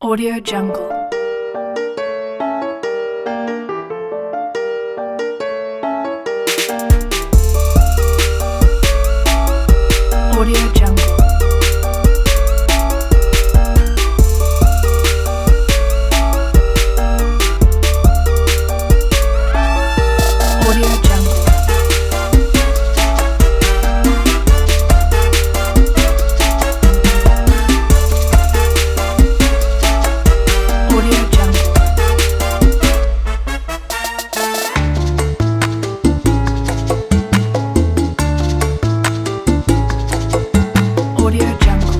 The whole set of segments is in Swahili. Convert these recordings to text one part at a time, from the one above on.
Audio Jungle. Audio Jungle. Audio Jungle. Audio Jungle. Audio Jungle.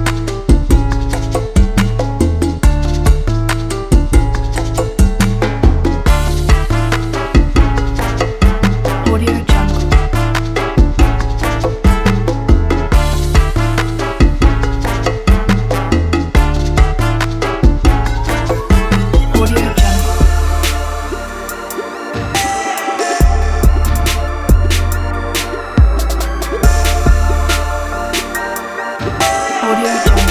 Audio Jungle. Audio Jungle. Audio Jungle.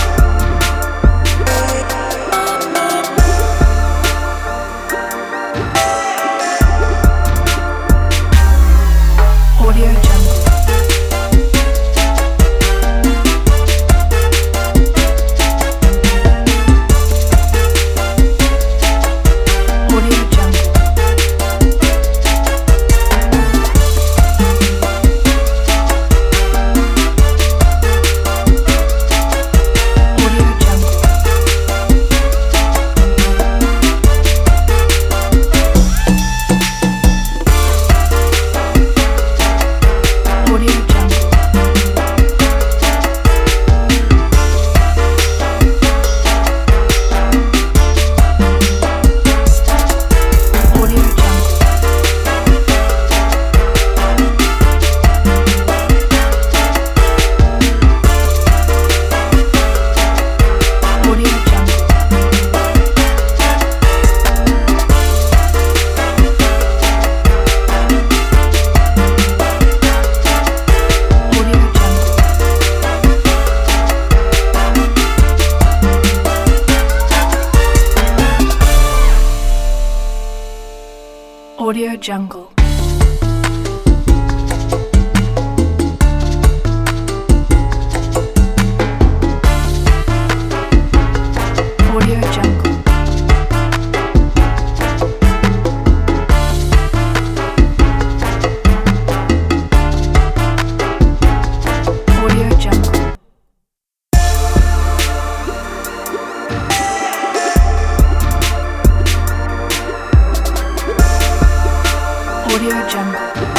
Audio Jungle. Audio Jungle. Audio Jungle. Audio Jungle. Audio Jungle. Audio Jungle. Audio Jungle. Audio Jungle. Audio Jungle. Audio Jungle. Audio Jungle.